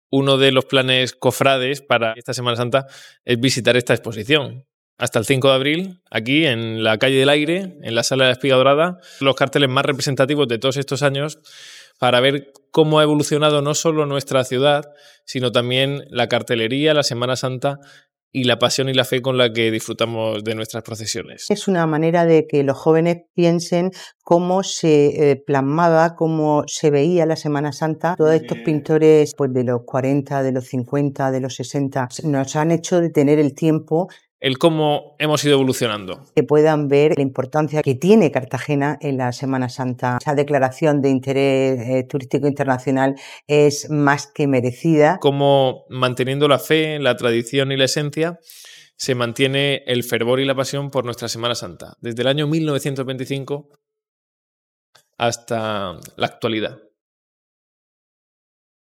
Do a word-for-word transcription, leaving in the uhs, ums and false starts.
uno de los planes cofrades para esta Semana Santa es visitar esta exposición. Hasta el cinco de abril, aquí en la Calle del Aire, en la Sala de la Espiga Dorada, los carteles más representativos de todos estos años para ver cómo ha evolucionado no solo nuestra ciudad, sino también la cartelería, la Semana Santa y la pasión y la fe con la que disfrutamos de nuestras procesiones. Es una manera de que los jóvenes piensen cómo se eh, plasmaba, cómo se veía la Semana Santa. Todos estos pintores pues, de los cuarenta, de los cincuenta, de los sesenta, nos han hecho detener el tiempo. El cómo hemos ido evolucionando. Que puedan ver la importancia que tiene Cartagena en la Semana Santa. Esa declaración de interés eh, turístico internacional es más que merecida. Cómo manteniendo la fe, la tradición y la esencia se mantiene el fervor y la pasión por nuestra Semana Santa, desde el año mil novecientos veinticinco hasta la actualidad.